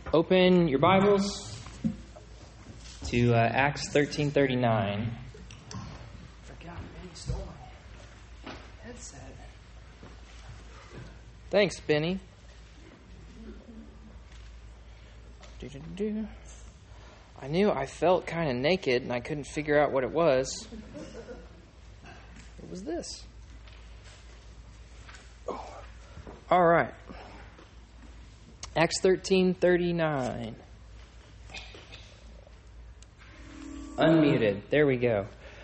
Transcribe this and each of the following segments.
Open your Bibles to Acts 13:39. Forgot, man, you stole my headset. Thanks, Benny. I knew I felt kind of naked and I couldn't figure out what it was. What was this? Oh. All right. Acts 13:39. Unmuted. There we go.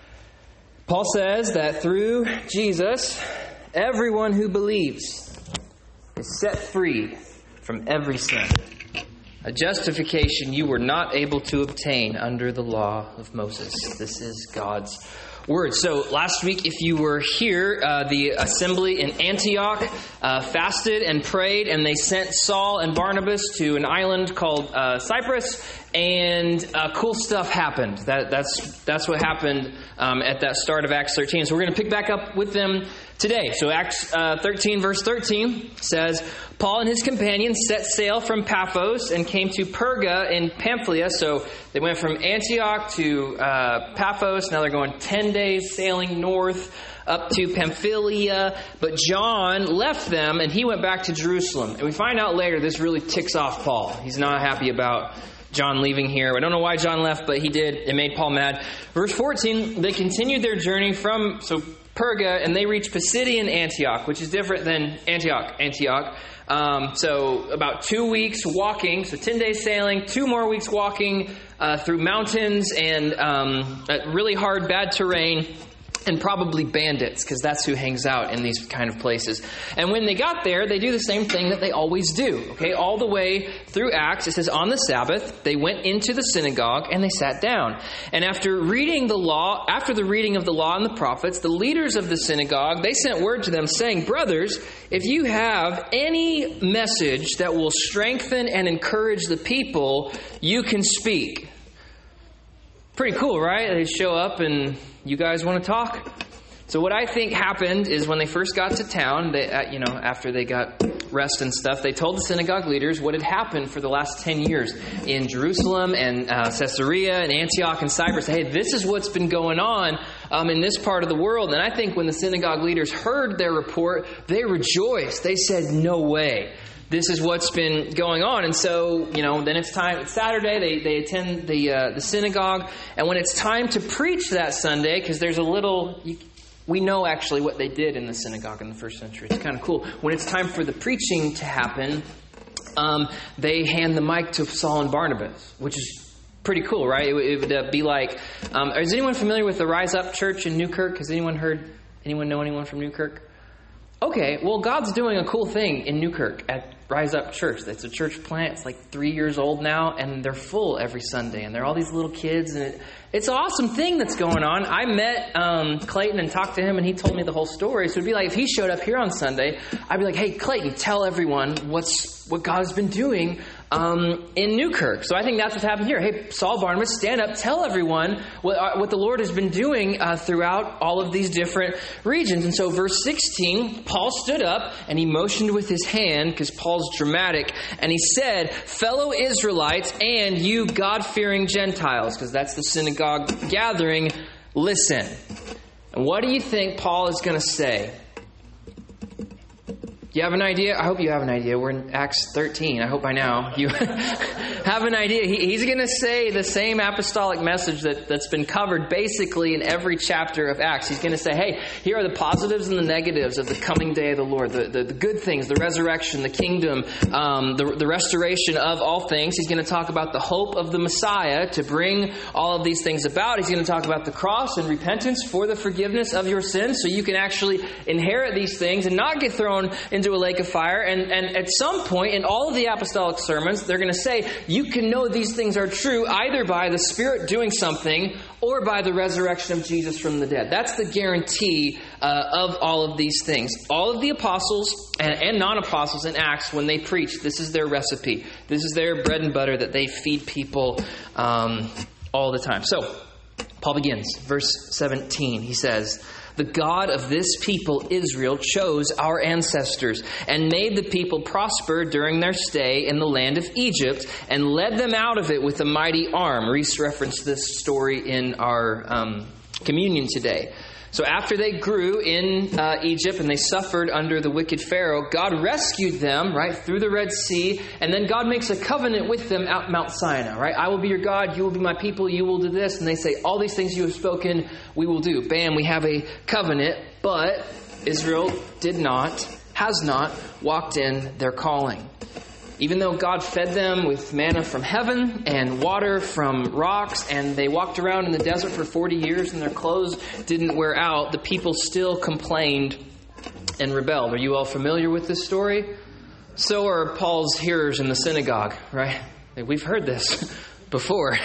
Paul says that through Jesus, everyone who believes is set free from every sin. A justification you were not able to obtain under the law of Moses. This is God's word. So last week, if you were here, the assembly in Antioch fasted and prayed, and they sent Saul and Barnabas to an island called Cyprus, and cool stuff happened. That's what happened at that start of Acts 13. So we're going to pick back up with them today. So Acts 13, verse 13 says, Paul and his companions set sail from Paphos and came to Perga in Pamphylia. So they went from Antioch to Paphos. Now they're going 10 days sailing north up to Pamphylia. But John left them and he went back to Jerusalem. And we find out later this really ticks off Paul. He's not happy about John leaving here. I don't know why John left, but he did. It made Paul mad. Verse 14, they continued their journey from Perga, and they reached Pisidian Antioch, which is different than Antioch. So about 2 weeks walking, so 10 days sailing, 2 more weeks walking through mountains and really hard, bad terrain, and probably bandits, because that's who hangs out in these kind of places. And when they got there, they do the same thing that they always do. Okay, all the way through Acts, it says, on the Sabbath, they went into the synagogue and they sat down. And after the reading of the law and the prophets, the leaders of the synagogue, they sent word to them saying, brothers, if you have any message that will strengthen and encourage the people, you can speak. Pretty cool, right? They show up and you guys want to talk? So what I think happened is when they first got to town, they, after they got rest and stuff, they told the synagogue leaders what had happened for the last 10 years in Jerusalem and Caesarea and Antioch and Cyprus. Hey, this is what's been going on in this part of the world. And I think when the synagogue leaders heard their report, they rejoiced. They said, no way. This is what's been going on. And so, then it's time. It's Saturday. They attend the synagogue. And when it's time to preach that Sunday, because there's we know actually what they did in the synagogue in the first century. It's kind of cool. When it's time for the preaching to happen, they hand the mic to Saul and Barnabas, which is pretty cool, right? It would be like, is anyone familiar with the Rise Up Church in Newkirk? Has anyone know anyone from Newkirk? Okay, well, God's doing a cool thing in Newkirk at Rise Up Church. It's a church plant. It's like 3 years old now, and they're full every Sunday. And there are all these little kids, and it's an awesome thing that's going on. I met Clayton and talked to him, and he told me the whole story. So it'd be like if he showed up here on Sunday, I'd be like, hey, Clayton, tell everyone what God's been doing in Newkirk. So I think that's what's happened here. Hey, Saul, Barnabas, stand up, tell everyone what the Lord has been doing throughout all of these different regions. And so verse 16, Paul stood up and he motioned with his hand, because Paul's dramatic, and he said, fellow Israelites and you God-fearing Gentiles, because that's the synagogue gathering, listen. And what do you think Paul is going to say? You have an idea? I hope you have an idea. We're in Acts 13. I hope by now you have an idea. He's going to say the same apostolic message that's been covered basically in every chapter of Acts. He's going to say, hey, here are the positives and the negatives of the coming day of the Lord. The good things, the resurrection, the kingdom, the restoration of all things. He's going to talk about the hope of the Messiah to bring all of these things about. He's going to talk about the cross and repentance for the forgiveness of your sins, so you can actually inherit these things and not get thrown into a lake of fire. And at some point in all of the apostolic sermons, they're going to say you can know these things are true either by the Spirit doing something or by the resurrection of Jesus from the dead. That's the guarantee of all of these things. All of the apostles and non-apostles in Acts, when they preach, this is their recipe. This is their bread and butter that they feed people all the time. So Paul begins, verse 17. He says, The God of this people, Israel, chose our ancestors and made the people prosper during their stay in the land of Egypt and led them out of it with a mighty arm. Reese referenced this story in our communion today. So after they grew in Egypt and they suffered under the wicked Pharaoh, God rescued them, right, through the Red Sea. And then God makes a covenant with them at Mount Sinai, right? I will be your God, you will be my people, you will do this. And they say, all these things you have spoken, we will do. Bam, we have a covenant. But Israel has not walked in their calling. Even though God fed them with manna from heaven and water from rocks, and they walked around in the desert for 40 years and their clothes didn't wear out, the people still complained and rebelled. Are you all familiar with this story? So are Paul's hearers in the synagogue, right? We've heard this before.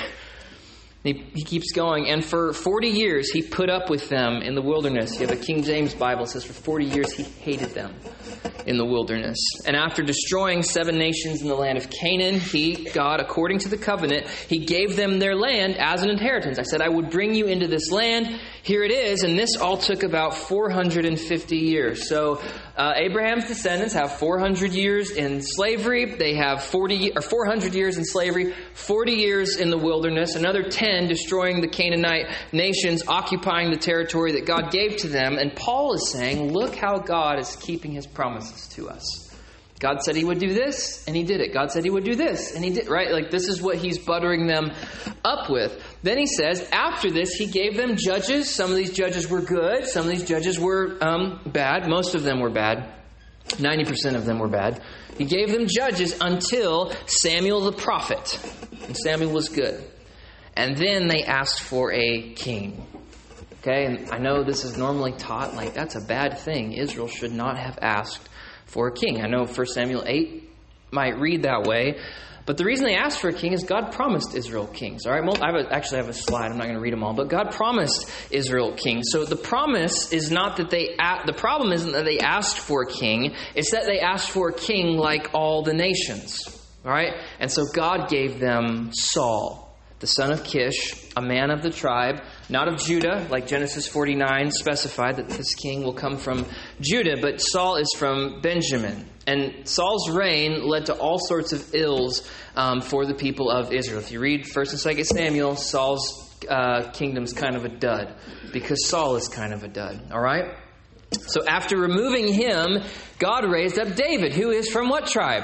He keeps going. And for 40 years, he put up with them in the wilderness. You have a King James Bible that says for 40 years, he hated them in the wilderness. And after destroying 7 nations in the land of Canaan, God, according to the covenant, he gave them their land as an inheritance. I said, I would bring you into this land. Here it is. And this all took about 450 years. So Abraham's descendants have 400 years in slavery. They have 400 years in slavery, 40 years in the wilderness, another 10 destroying the Canaanite nations, occupying the territory that God gave to them. And Paul is saying, look how God is keeping his promises to us. God said he would do this, and he did it. God said he would do this, and he did, right? Like, this is what he's buttering them up with. Then he says, after this, he gave them judges. Some of these judges were good. Some of these judges were bad. Most of them were bad. 90% of them were bad. He gave them judges until Samuel the prophet. And Samuel was good. And then they asked for a king. Okay, and I know this is normally taught like that's a bad thing. Israel should not have asked for a king. I know 1 Samuel 8 might read that way. But the reason they asked for a king is God promised Israel kings. All right, I have a slide. I'm not going to read them all. But God promised Israel kings. So the promise is not that the problem isn't that they asked for a king. It's that they asked for a king like all the nations. All right, and so God gave them Saul, the son of Kish, a man of the tribe, not of Judah, like Genesis 49 specified that this king will come from Judah, but Saul is from Benjamin. And Saul's reign led to all sorts of ills for the people of Israel. If you read 1 and 2 Samuel, Saul's kingdom's kind of a dud, because Saul is kind of a dud, all right? So after removing him, God raised up David, who is from what tribe?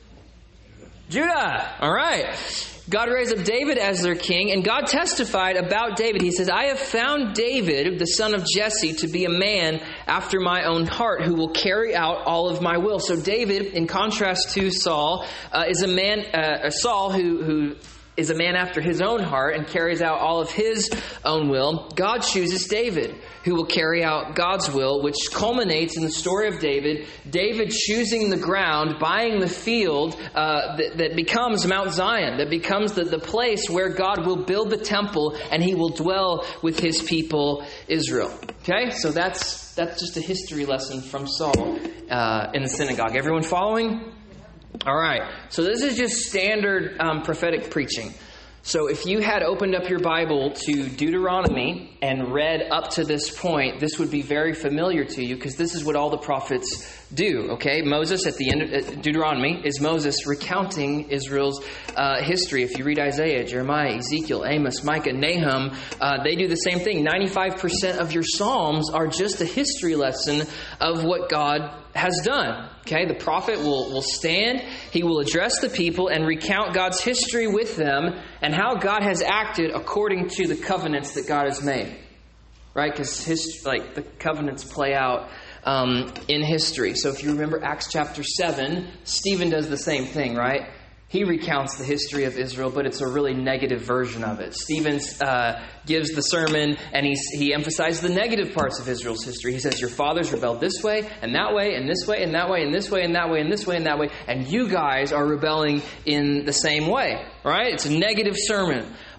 Judah, all right. God raised up David as their king, and God testified about David. He says, I have found David, the son of Jesse, to be a man after my own heart, who will carry out all of my will. So David, in contrast to Saul, is a man, Saul who is a man after his own heart and carries out all of his own will. God chooses David, who will carry out God's will, which culminates in the story of David choosing the ground, buying the field that becomes Mount Zion, that becomes the place where God will build the temple and he will dwell with his people, Israel. Okay, so that's just a history lesson from Saul in the synagogue. Everyone following? All right, so this is just standard prophetic preaching. So if you had opened up your Bible to Deuteronomy and read up to this point, this would be very familiar to you because this is what all the prophets do, okay? Moses at the end of Deuteronomy is Moses recounting Israel's history. If you read Isaiah, Jeremiah, Ezekiel, Amos, Micah, Nahum, they do the same thing. 95% of your Psalms are just a history lesson of what God has done. Okay, the prophet will stand, he will address the people and recount God's history with them and how God has acted according to the covenants that God has made. Right? Because the covenants play out in history. So if you remember Acts chapter 7, Stephen does the same thing, right? He recounts the history of Israel, but it's a really negative version of it. Stephen gives the sermon, and he emphasizes the negative parts of Israel's history. He says, your fathers rebelled this way, and that way, and this way, and that way, and this way, and that way, and this way, and that way, and you guys are rebelling in the same way. Right? It's a negative sermon.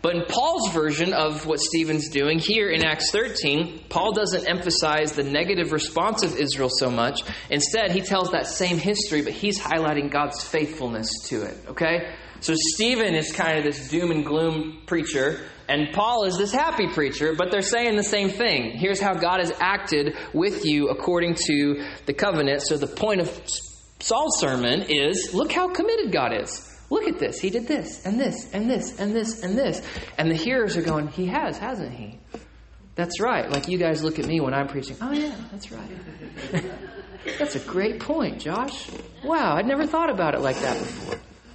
But in Paul's version of what Stephen's doing here in Acts 13, Paul doesn't emphasize the negative response of Israel so much. Instead, he tells that same history, but he's highlighting God's faithfulness to it. Okay? So Stephen is kind of this doom and gloom preacher, and Paul is this happy preacher, but they're saying the same thing. Here's how God has acted with you according to the covenant. So the point of Saul's sermon is, look how committed God is. Look at this. He did this, and this, and this, and this, and this. And the hearers are going, he has, hasn't he? That's right. Like you guys look at me when I'm preaching. Oh, yeah, that's right. That's a great point, Josh. Wow, I'd never thought about it like that before.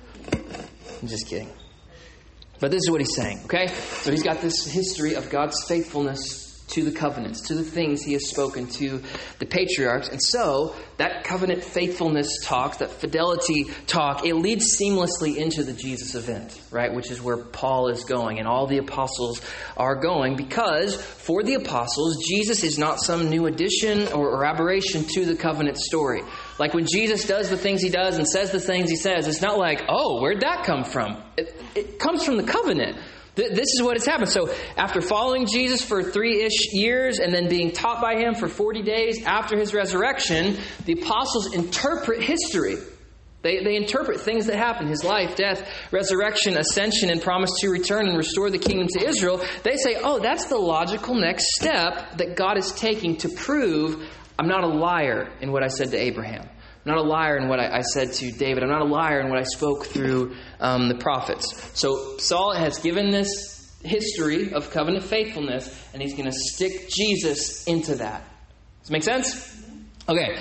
I'm just kidding. But this is what he's saying, okay? So he's got this history of God's faithfulness to the covenants, to the things he has spoken to the patriarchs. And so that covenant faithfulness talk, that fidelity talk, it leads seamlessly into the Jesus event, right? Which is where Paul is going and all the apostles are going, because for the apostles, Jesus is not some new addition or aberration to the covenant story. Like when Jesus does the things he does and says the things he says, it's not like, oh, where'd that come from? It comes from the covenant. This is what has happened. So after following Jesus for 3-ish years and then being taught by him for 40 days after his resurrection, the apostles interpret history. They interpret things that happened, his life, death, resurrection, ascension, and promise to return and restore the kingdom to Israel. They say, oh, that's the logical next step that God is taking to prove I'm not a liar in what I said to Abraham. I'm not a liar in what I said to David. I'm not a liar in what I spoke through the prophets. So Saul has given this history of covenant faithfulness, and he's going to stick Jesus into that. Does it make sense? Okay.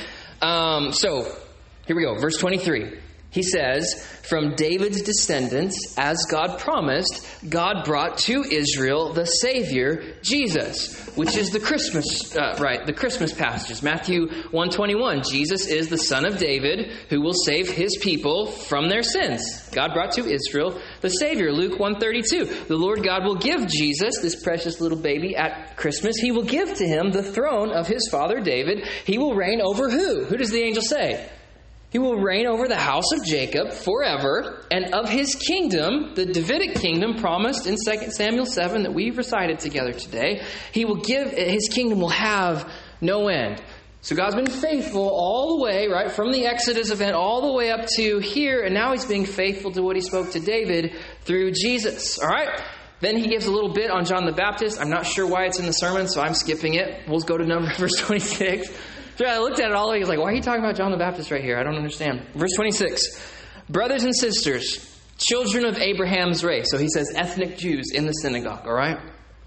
So here we go. Verse 23. He says, from David's descendants, as God promised, God brought to Israel the Savior, Jesus, which is the Christmas passages. Matthew 1:21, Jesus is the Son of David who will save his people from their sins. God brought to Israel the Savior. Luke 1:32, the Lord God will give Jesus, this precious little baby, at Christmas. He will give to him the throne of his father David. He will reign over who? Who does the angel say? He will reign over the house of Jacob forever, and of his kingdom, the Davidic kingdom promised in 2 Samuel 7 that we recited together today, his kingdom will have no end. So God's been faithful all the way, right, from the Exodus event all the way up to here, and now he's being faithful to what he spoke to David through Jesus. All right? Then he gives a little bit on John the Baptist. I'm not sure why it's in the sermon, so I'm skipping it. We'll go to verse 26. So I looked at it all the way. I was like, why are you talking about John the Baptist right here? I don't understand. Verse 26. Brothers and sisters, children of Abraham's race. So he says ethnic Jews in the synagogue, all right?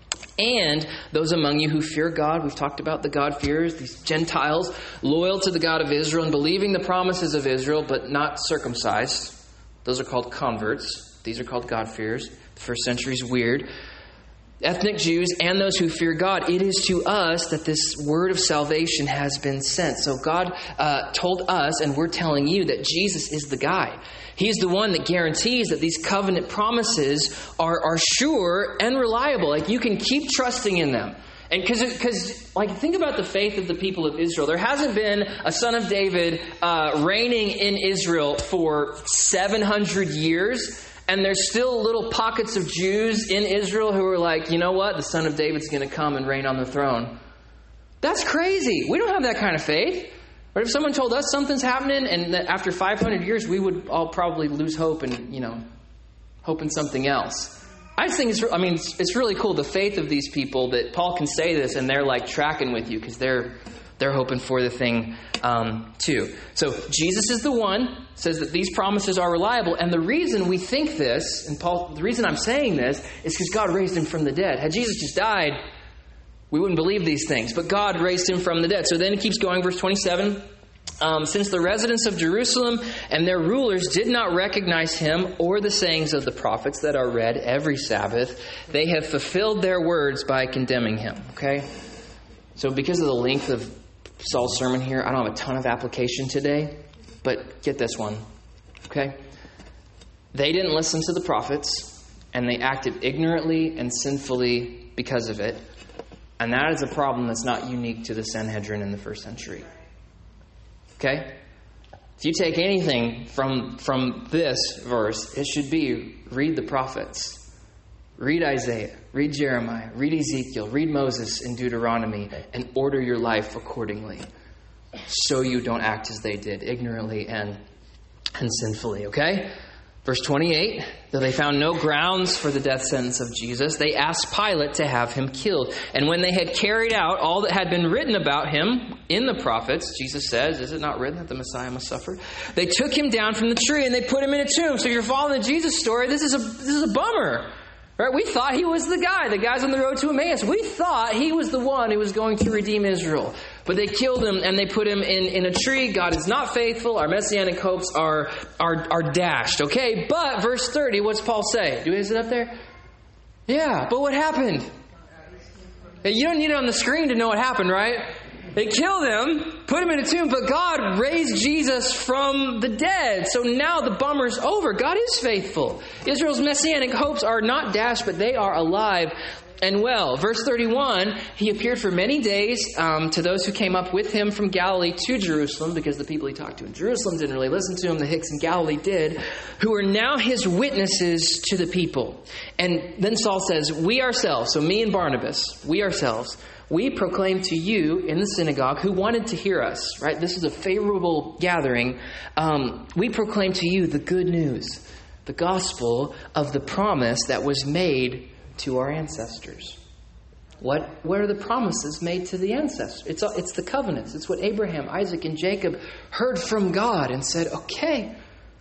And those among you who fear God. We've talked about the God-fearers, these Gentiles, loyal to the God of Israel and believing the promises of Israel, but not circumcised. Those are called converts. These are called God-fearers. The first century is weird. Ethnic Jews and those who fear God, it is to us that this word of salvation has been sent. So God told us, and we're telling you, that Jesus is the guy. He's the one that guarantees that these covenant promises are sure and reliable. Like you can keep trusting in them. And because think about the faith of the people of Israel. There hasn't been a son of David reigning in Israel for 700 years. And there's still little pockets of Jews in Israel who are like, you know what? The son of David's going to come and reign on the throne. That's crazy. We don't have that kind of faith. But if someone told us something's happening and that after 500 years we would all probably lose hope and, hope in something else. I just think it's really cool, the faith of these people, that Paul can say this and they're like tracking with you because they're hoping for the thing too. So Jesus is the one, says that these promises are reliable. And the reason we think this, and Paul, the reason I'm saying this, is because God raised him from the dead. Had Jesus just died, we wouldn't believe these things. But God raised him from the dead. So then it keeps going, verse 27. Since the residents of Jerusalem and their rulers did not recognize him or the sayings of the prophets that are read every Sabbath, they have fulfilled their words by condemning him. Okay? So because of the length of Saul's sermon here, I don't have a ton of application today, but get this one, okay? They didn't listen to the prophets, and they acted ignorantly and sinfully because of it, and that is a problem that's not unique to the Sanhedrin in the first century, okay? If you take anything from this verse, it should be read the prophets. Read Isaiah, read Jeremiah, read Ezekiel, read Moses in Deuteronomy, and order your life accordingly, so you don't act as they did, ignorantly and sinfully, okay? Verse 28, though they found no grounds for the death sentence of Jesus, they asked Pilate to have him killed. And when they had carried out all that had been written about him in the prophets, Jesus says, is it not written that the Messiah must suffer? They took him down from the tree and they put him in a tomb. So if you're following the Jesus story, this is a bummer. Right? We thought he was the guys on the road to Emmaus. We thought he was the one who was going to redeem Israel. But they killed him and they put him in a tree. God is not faithful. Our messianic hopes are dashed. Okay, but verse 30, what's Paul say? Is it up there? Yeah, but what happened? You don't need it on the screen to know what happened, right? They killed him, put him in a tomb, but God raised Jesus from the dead. So now the bummer's over. God is faithful. Israel's messianic hopes are not dashed, but they are alive and well. Verse 31, he appeared for many days to those who came up with him from Galilee to Jerusalem, because the people he talked to in Jerusalem didn't really listen to him. The Hicks in Galilee did, who are now his witnesses to the people. And then Saul says, we ourselves, so me and Barnabas, we ourselves, we proclaim to you in the synagogue who wanted to hear us, right? This is a favorable gathering. We proclaim to you the good news, the gospel of the promise that was made to our ancestors. What are the promises made to the ancestors? It's the covenants. It's what Abraham, Isaac, and Jacob heard from God and said, okay,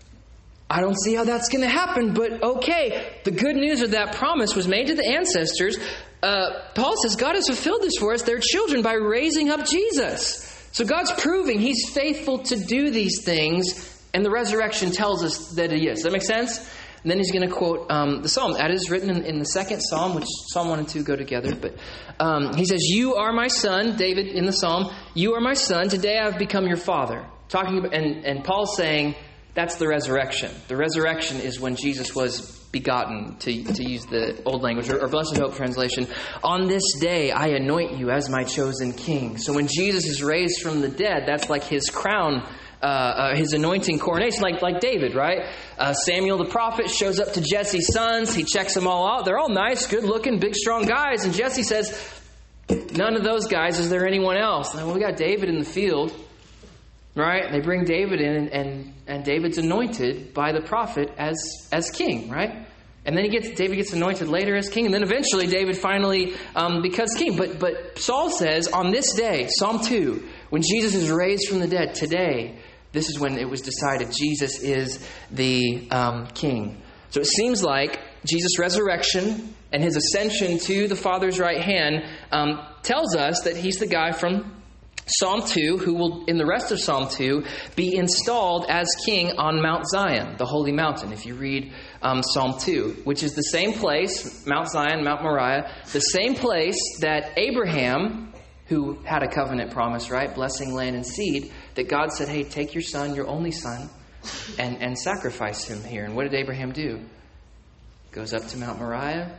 I don't see how that's going to happen, but okay. The good news of that promise was made to the ancestors. Paul says God has fulfilled this for us, their children, by raising up Jesus. So God's proving he's faithful to do these things, and the resurrection tells us that he is. Does that make sense? And then he's going to quote the psalm. That is written in the second psalm, which Psalm 1 and 2 go together. But he says, you are my son, David in the psalm, you are my son, today I have become your father. Talking about, and Paul's saying, that's the resurrection. The resurrection is when Jesus was begotten, to use the old language, or Blessed Hope translation. On this day I anoint you as my chosen king. So when Jesus is raised from the dead, that's like his crown, his anointing coronation, like David, right? Samuel the prophet shows up to Jesse's sons. He checks them all out. They're all nice, good-looking, big, strong guys. And Jesse says, none of those guys. Is there anyone else? And we got David in the field. Right? They bring David in, and David's anointed by the prophet as king, right? And then David gets anointed later as king, and then eventually David finally becomes king. But Saul says, on this day, Psalm 2, when Jesus is raised from the dead, today, this is when it was decided Jesus is the king. So it seems like Jesus' resurrection and his ascension to the Father's right hand tells us that he's the guy from Psalm 2, who will, in the rest of Psalm 2, be installed as king on Mount Zion, the holy mountain, if you read Psalm 2, which is the same place, Mount Zion, Mount Moriah, the same place that Abraham, who had a covenant promise, right, blessing land and seed, that God said, hey, take your son, your only son, and sacrifice him here. And what did Abraham do? Goes up to Mount Moriah.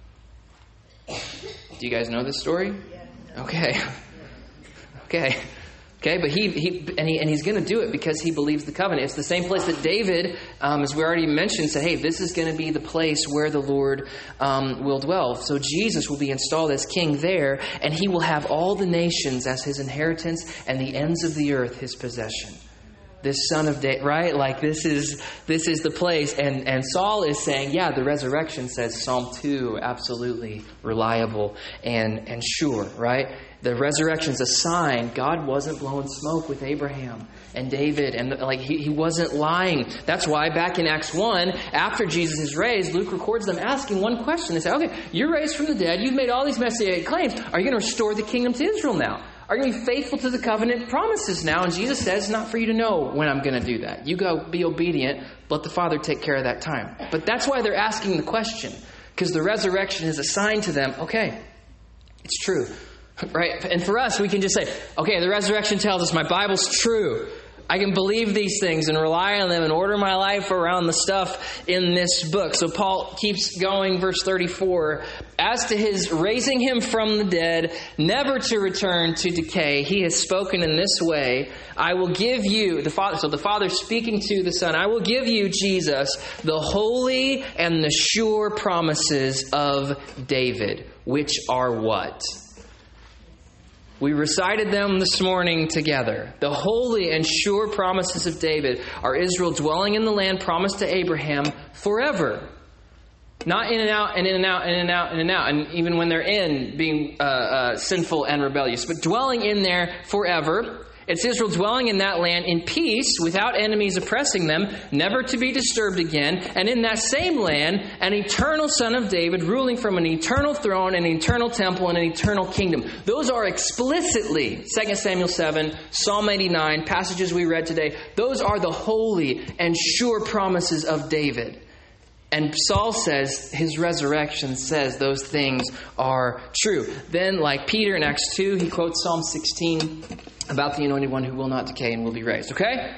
Do you guys know this story? Okay. Okay, but he's going to do it because he believes the covenant. It's the same place that David, as we already mentioned, said, hey, this is going to be the place where the Lord will dwell. So Jesus will be installed as king there, and he will have all the nations as his inheritance and the ends of the earth his possession. This son of David, right? Like this is the place. And Saul is saying, yeah, the resurrection says Psalm 2, absolutely reliable and sure, right? The resurrection's a sign. God wasn't blowing smoke with Abraham and David, and he wasn't lying. That's why back in Acts 1, after Jesus is raised, Luke records them asking one question. They say, okay, you're raised from the dead. You've made all these messianic claims. Are you going to restore the kingdom to Israel now? Are you going to be faithful to the covenant promises now? And Jesus says, it's not for you to know when I'm going to do that. You go be obedient. Let the Father take care of that time. But that's why they're asking the question, because the resurrection is a sign to them. Okay, it's true. Right? And for us, we can just say, okay, the resurrection tells us my Bible's true. I can believe these things and rely on them and order my life around the stuff in this book. So Paul keeps going, verse 34. As to his raising him from the dead, never to return to decay, he has spoken in this way. I will give you, the Father speaking to the Son, I will give you, Jesus, the holy and the sure promises of David, which are what? We recited them this morning together. The holy and sure promises of David are Israel dwelling in the land promised to Abraham forever. Not in and out and in and out and in and out and in and out. And even when they're in, being sinful and rebellious. But dwelling in there forever. It's Israel dwelling in that land in peace, without enemies oppressing them, never to be disturbed again. And in that same land, an eternal Son of David ruling from an eternal throne, an eternal temple, and an eternal kingdom. Those are explicitly, 2 Samuel 7, Psalm 89, passages we read today. Those are the holy and sure promises of David. And Saul says, his resurrection says those things are true. Then, like Peter in Acts 2, he quotes Psalm 16 about the anointed one who will not decay and will be raised. Okay?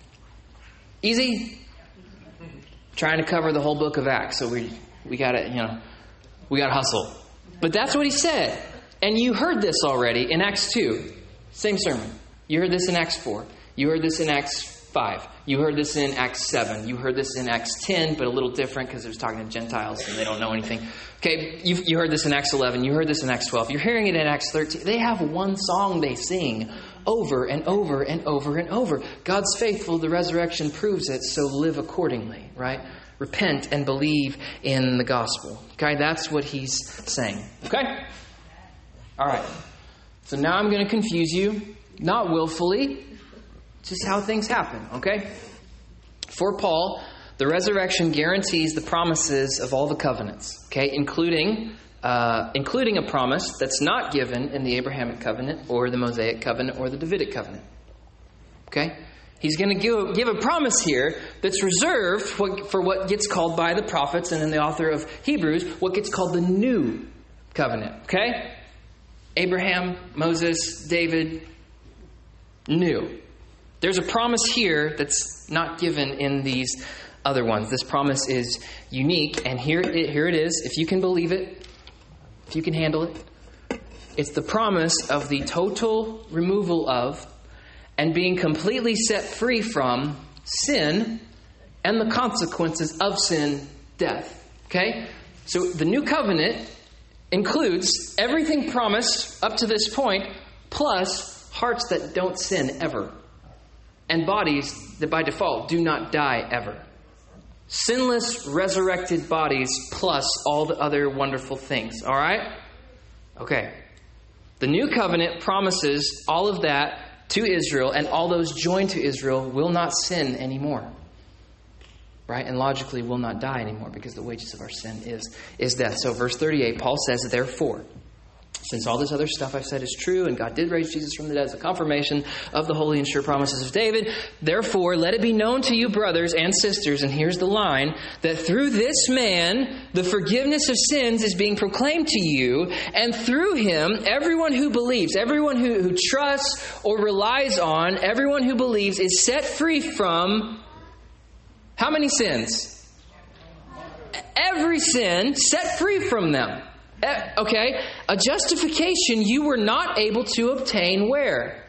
Easy? Trying to cover the whole book of Acts, so we gotta hustle. But that's what he said. And you heard this already in Acts 2. Same sermon. You heard this in Acts 4. You heard this in Acts 5. You heard this in Acts 7. You heard this in Acts 10, but a little different because it was talking to Gentiles and they don't know anything. Okay, you heard this in Acts 11. You heard this in Acts 12. You're hearing it in Acts 13. They have one song they sing over and over and over and over. God's faithful. The resurrection proves it, so live accordingly, right? Repent and believe in the gospel. Okay, that's what he's saying. Okay? All right. So now I'm going to confuse you, not willfully, just how things happen, okay? For Paul, the resurrection guarantees the promises of all the covenants, okay? Including a promise that's not given in the Abrahamic covenant or the Mosaic covenant or the Davidic covenant, okay? He's going to give a promise here that's reserved for what gets called by the prophets and in the author of Hebrews, what gets called the new covenant, okay? Abraham, Moses, David, new. There's a promise here that's not given in these other ones. This promise is unique, and here it is. If you can believe it, if you can handle it, it's the promise of the total removal of and being completely set free from sin and the consequences of sin, death. Okay? So the new covenant includes everything promised up to this point, plus hearts that don't sin ever. And bodies that by default do not die ever. Sinless, resurrected bodies plus all the other wonderful things. All right? Okay. The new covenant promises all of that to Israel, and all those joined to Israel will not sin anymore. Right? And logically will not die anymore because the wages of our sin is death. So verse 38, Paul says, therefore, since all this other stuff I've said is true, and God did raise Jesus from the dead as a confirmation of the holy and sure promises of David, therefore let it be known to you, brothers and sisters, and here's the line, that through this man the forgiveness of sins is being proclaimed to you, and through him everyone who believes, everyone who trusts or relies on, everyone who believes is set free from how many sins? Every sin, set free from them. Okay, a justification you were not able to obtain where?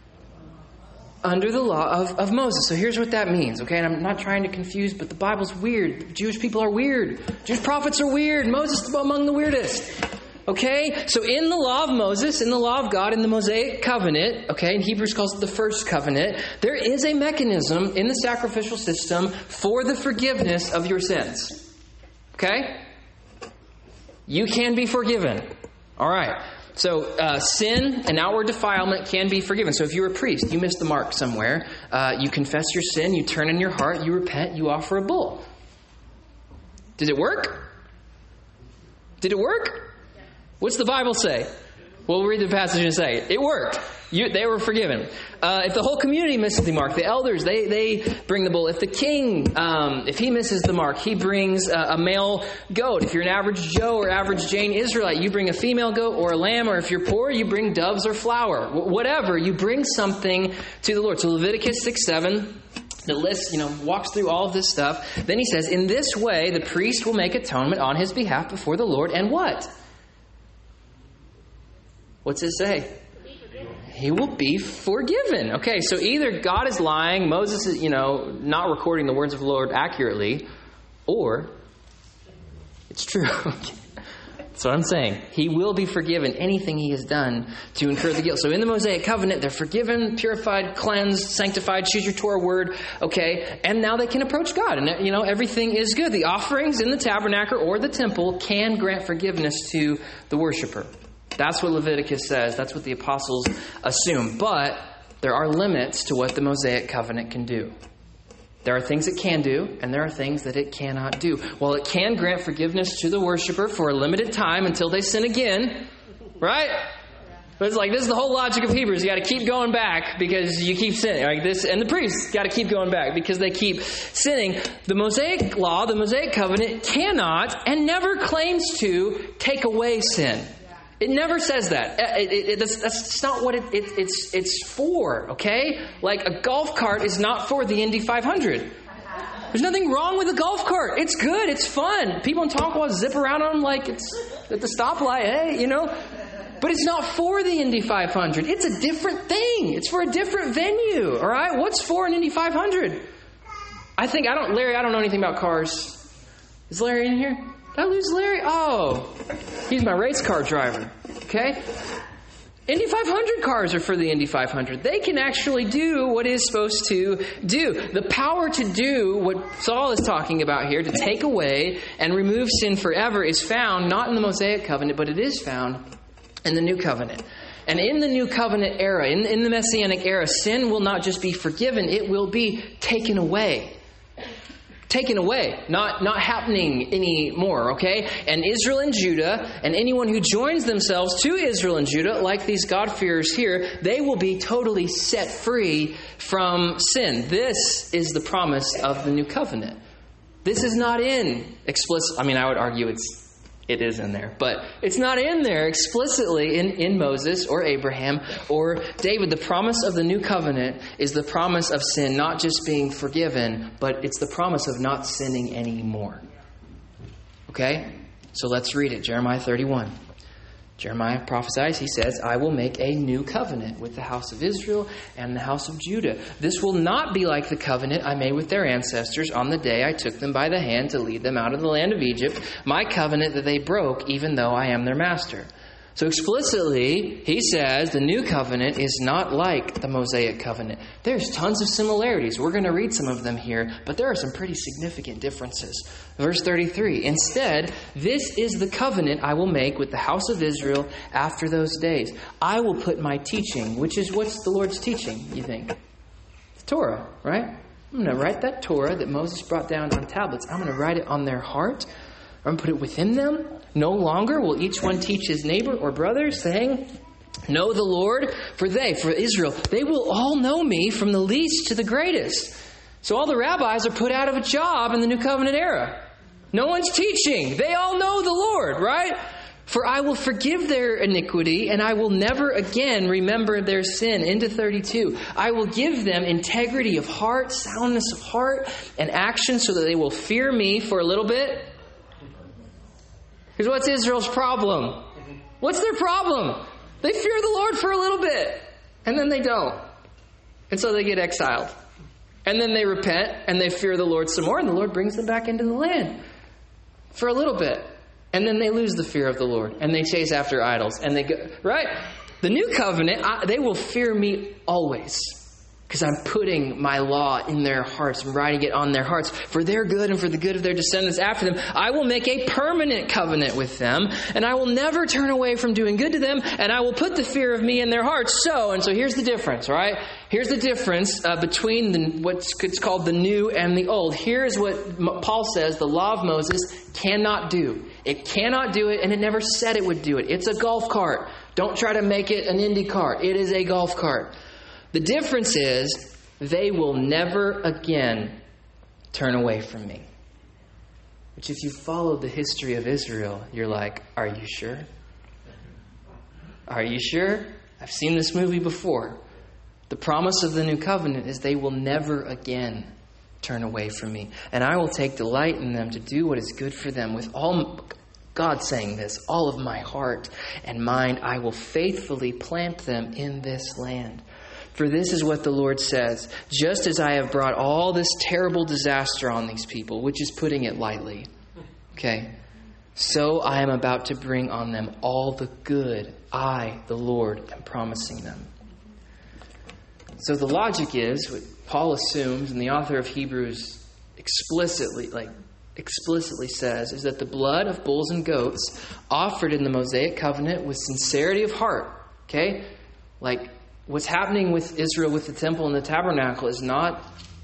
Under the law of Moses. So here's what that means, okay? And I'm not trying to confuse, but the Bible's weird. Jewish people are weird. Jewish prophets are weird. Moses is among the weirdest. Okay? So in the law of Moses, in the law of God, in the Mosaic covenant, okay, and Hebrews calls it the first covenant, there is a mechanism in the sacrificial system for the forgiveness of your sins. Okay? You can be forgiven. All right. So sin and outward defilement can be forgiven. So if you're a priest, you missed the mark somewhere. You confess your sin. You turn in your heart. You repent. You offer a bull. Did it work? Did it work? What's the Bible say? We'll read the passage in a second. It worked. They were forgiven. If the whole community misses the mark, the elders, they bring the bull. If the king, if he misses the mark, he brings a male goat. If you're an average Joe or average Jane Israelite, you bring a female goat or a lamb. Or if you're poor, you bring doves or flour. Whatever, you bring something to the Lord. So Leviticus 6:7, the list, walks through all of this stuff. Then he says, in this way, the priest will make atonement on his behalf before the Lord. And what? What's it say? He will be forgiven. Okay, so either God is lying, Moses is, not recording the words of the Lord accurately, or it's true. That's what I'm saying. He will be forgiven anything he has done to incur the guilt. So in the Mosaic covenant, they're forgiven, purified, cleansed, sanctified, choose your Torah word, okay? And now they can approach God, and everything is good. The offerings in the tabernacle or the temple can grant forgiveness to the worshiper. That's what Leviticus says. That's what the apostles assume. But there are limits to what the Mosaic covenant can do. There are things it can do, and there are things that it cannot do. While it can grant forgiveness to the worshiper for a limited time until they sin again, right? But it's like, this is the whole logic of Hebrews. You got to keep going back because you keep sinning. Like this, and the priests got to keep going back because they keep sinning. The Mosaic law, the Mosaic covenant, cannot and never claims to take away sin. It never says that. That's not what it's for, okay? Like a golf cart is not for the Indy 500. There's nothing wrong with a golf cart. It's good. It's fun. People in Tonkawa zip around on them like it's at the stoplight, hey, But it's not for the Indy 500. It's a different thing. It's for a different venue, all right? What's for an Indy 500? Larry, I don't know anything about cars. Is Larry in here? Did I lose Larry? Oh, he's my race car driver. Okay? Indy 500 cars are for the Indy 500. They can actually do what it is supposed to do. The power to do what Saul is talking about here, to take away and remove sin forever, is found not in the Mosaic covenant, but it is found in the New Covenant. And in the New Covenant era, in the Messianic era, sin will not just be forgiven, it will be taken away. Taken away, not happening anymore, okay? And Israel and Judah, and anyone who joins themselves to Israel and Judah, like these God-fearers here, they will be totally set free from sin. This is the promise of the New Covenant. This is not in explicit, I would argue it is in there, but it's not in there explicitly in Moses or Abraham or David. The promise of the New Covenant is the promise of sin not just being forgiven, but it's the promise of not sinning anymore. Okay? So let's read it. Jeremiah 31. Jeremiah prophesies, he says, I will make a new covenant with the house of Israel and the house of Judah. This will not be like the covenant I made with their ancestors on the day I took them by the hand to lead them out of the land of Egypt, my covenant that they broke, even though I am their master. So explicitly, he says the new covenant is not like the Mosaic covenant. There's tons of similarities. We're going to read some of them here, but there are some pretty significant differences. Verse 33, instead, this is the covenant I will make with the house of Israel after those days. I will put my teaching, what's the Lord's teaching, you think? The Torah, right? I'm going to write that Torah that Moses brought down on tablets. I'm going to write it on their heart. I'm going to put it within them. No longer will each one teach his neighbor or brother, saying, know the Lord, for Israel, they will all know me from the least to the greatest. So all the rabbis are put out of a job in the New Covenant era. No one's teaching. They all know the Lord, right? For I will forgive their iniquity, and I will never again remember their sin. Into 32. I will give them integrity of heart, soundness of heart, and action so that they will fear me for a little bit. Because what's Israel's problem? What's their problem? They fear the Lord for a little bit, and then they don't. And so they get exiled. And then they repent, and they fear the Lord some more, and the Lord brings them back into the land for a little bit. And then they lose the fear of the Lord, and they chase after idols, and they go, right? The new covenant, they will fear me always. Because I'm putting my law in their hearts and writing it on their hearts for their good and for the good of their descendants after them. I will make a permanent covenant with them, and I will never turn away from doing good to them, and I will put the fear of me in their hearts. So here's the difference, right? Here's the difference between what's called the new and the old. Here's what Paul says the law of Moses cannot do. It cannot do it, and it never said it would do it. It's a golf cart. Don't try to make it an Indy cart. It is a golf cart. The difference is they will never again turn away from me. Which if you followed the history of Israel, you're like, are you sure? Are you sure? I've seen this movie before. The promise of the new covenant is they will never again turn away from me. And I will take delight in them to do what is good for them with all, God saying this, all of my heart and mind. I will faithfully plant them in this land. For this is what the Lord says, just as I have brought all this terrible disaster on these people, which is putting it lightly, okay, so I am about to bring on them all the good I, the Lord, am promising them. So the logic is, what Paul assumes, and the author of Hebrews explicitly says, is that the blood of bulls and goats offered in the Mosaic covenant with sincerity of heart, okay, like, what's happening with Israel, with the temple and the tabernacle, is not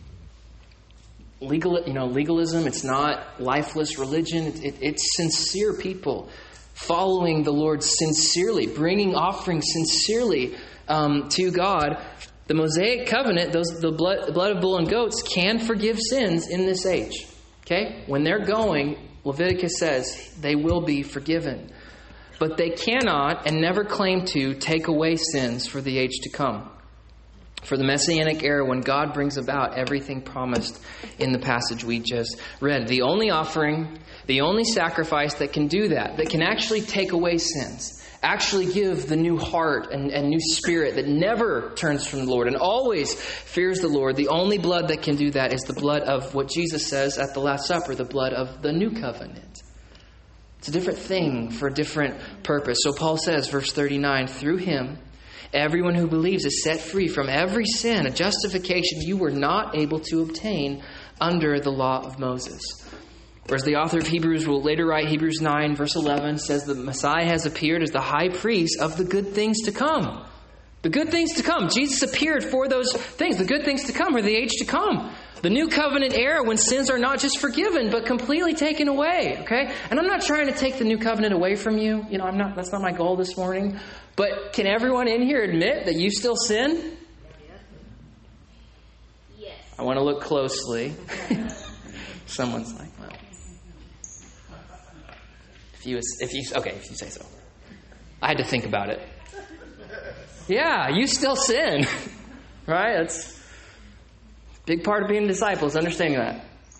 legalism. It's not lifeless religion. It's sincere people following the Lord sincerely, bringing offerings sincerely to God. The Mosaic covenant, the blood of bull and goats, can forgive sins in this age. Okay, when they're going, Leviticus says they will be forgiven. But they cannot and never claim to take away sins for the age to come. For the Messianic era, when God brings about everything promised in the passage we just read. The only offering, the only sacrifice that can do that can actually take away sins, actually give the new heart and new spirit that never turns from the Lord and always fears the Lord. The only blood that can do that is the blood of what Jesus says at the Last Supper, the blood of the new covenant. It's a different thing for a different purpose. So Paul says, verse 39, through him, everyone who believes is set free from every sin, a justification you were not able to obtain under the law of Moses. Whereas the author of Hebrews will later write, Hebrews 9, verse 11, says the Messiah has appeared as the high priest of the good things to come. The good things to come. Jesus appeared for those things. The good things to come are the age to come. The new covenant era when sins are not just forgiven, but completely taken away. Okay? And I'm not trying to take the new covenant away from you. That's not my goal this morning. But can everyone in here admit that you still sin? Yes. I want to look closely. Someone's like, well. If you say so. I had to think about it. Yeah, you still sin. Right? That's a big part of being a disciple, is understanding that.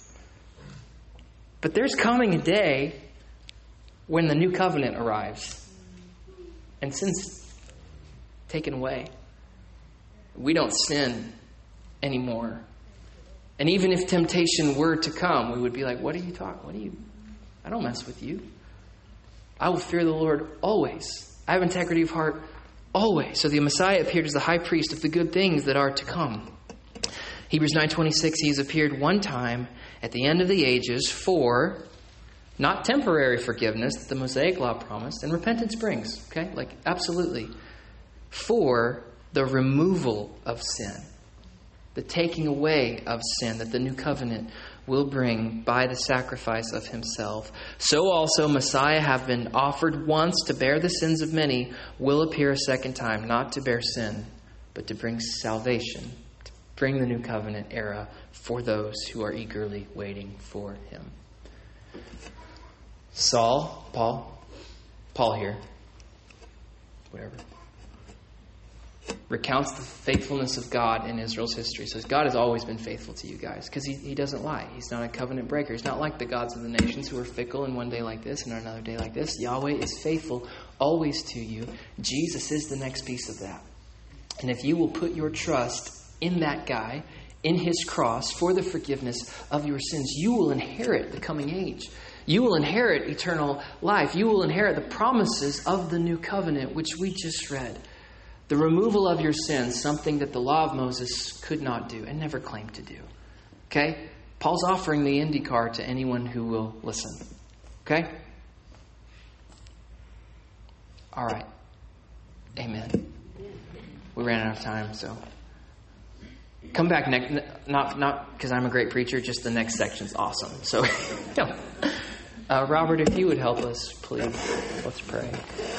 But there's coming a day when the new covenant arrives and sin's taken away. We don't sin anymore. And even if temptation were to come, we would be like, what are you talking? I don't mess with you. I will fear the Lord always. I have integrity of heart always. So the Messiah appeared as the high priest of the good things that are to come. Hebrews 9:26, he has appeared one time at the end of the ages for not temporary forgiveness that the Mosaic law promised, and repentance brings. Okay? Absolutely. For the removal of sin. The taking away of sin that the new covenant will bring by the sacrifice of himself. So also Messiah, have been offered once to bear the sins of many, will appear a second time, not to bear sin, but to bring salvation, to bring the new covenant era for those who are eagerly waiting for him. Paul here, whatever, recounts the faithfulness of God in Israel's history. Says God has always been faithful to you guys because he doesn't lie. He's not a covenant breaker. He's not like the gods of the nations who are fickle in one day like this and another day like this. Yahweh is faithful always to you. Jesus is the next piece of that. And if you will put your trust in that guy, in his cross, for the forgiveness of your sins, you will inherit the coming age. You will inherit eternal life. You will inherit the promises of the new covenant, which we just read. The removal of your sins, something that the law of Moses could not do and never claimed to do. Okay? Paul's offering the IndyCar to anyone who will listen. Okay? All right. Amen. We ran out of time, so come back next. Not because I'm a great preacher, just the next section's awesome. So, Robert, if you would help us, please. Let's pray.